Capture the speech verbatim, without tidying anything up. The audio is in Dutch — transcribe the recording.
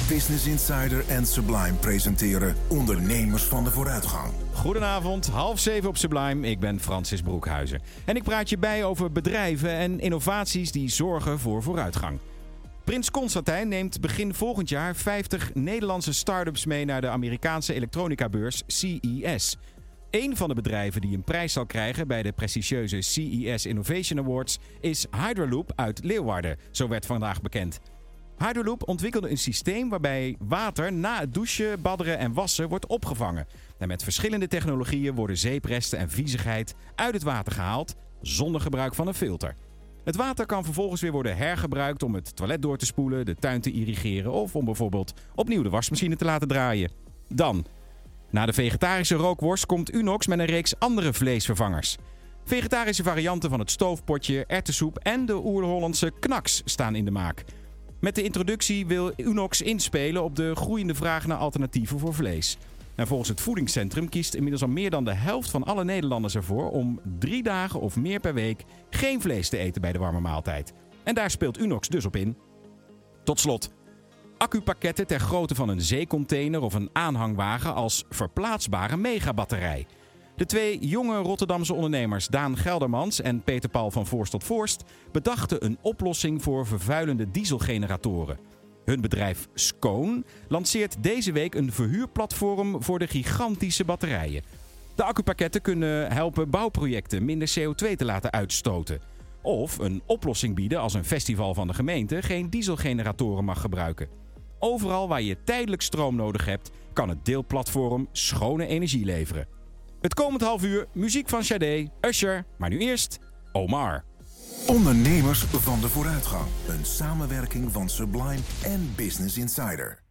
Business Insider en Sublime presenteren Ondernemers van de Vooruitgang. Goedenavond, half zeven op Sublime. Ik ben Francis Broekhuizen. En ik praat je bij over bedrijven en innovaties die zorgen voor vooruitgang. Prins Constantijn neemt begin volgend jaar vijftig Nederlandse start-ups mee naar de Amerikaanse elektronica-beurs C E S. Een van de bedrijven die een prijs zal krijgen bij de prestigieuze C E S Innovation Awards is Hydroloop uit Leeuwarden, zo werd vandaag bekend. Hydroloop ontwikkelde een systeem waarbij water na het douchen, badderen en wassen wordt opgevangen. En met verschillende technologieën worden zeepresten en viezigheid uit het water gehaald zonder gebruik van een filter. Het water kan vervolgens weer worden hergebruikt om het toilet door te spoelen, de tuin te irrigeren of om bijvoorbeeld opnieuw de wasmachine te laten draaien. Dan, na de vegetarische rookworst komt Unox met een reeks andere vleesvervangers. Vegetarische varianten van het stoofpotje, erwtensoep en de oer-Hollandse knaks staan in de maak. Met de introductie wil Unox inspelen op de groeiende vraag naar alternatieven voor vlees. En volgens het voedingscentrum kiest inmiddels al meer dan de helft van alle Nederlanders ervoor om drie dagen of meer per week geen vlees te eten bij de warme maaltijd. En daar speelt Unox dus op in. Tot slot, accupakketten ter grootte van een zeecontainer of een aanhangwagen als verplaatsbare megabatterij. De twee jonge Rotterdamse ondernemers Daan Geldermans en Peter Paul van Voorst tot Voorst bedachten een oplossing voor vervuilende dieselgeneratoren. Hun bedrijf Skoon lanceert deze week een verhuurplatform voor de gigantische batterijen. De accupakketten kunnen helpen bouwprojecten minder C O twee te laten uitstoten. Of een oplossing bieden als een festival van de gemeente geen dieselgeneratoren mag gebruiken. Overal waar je tijdelijk stroom nodig hebt, kan het deelplatform schone energie leveren. Het komend half uur muziek van Sade, Usher, maar nu eerst Omar. Ondernemers van de Vooruitgang. Een samenwerking van Sublime en Business Insider.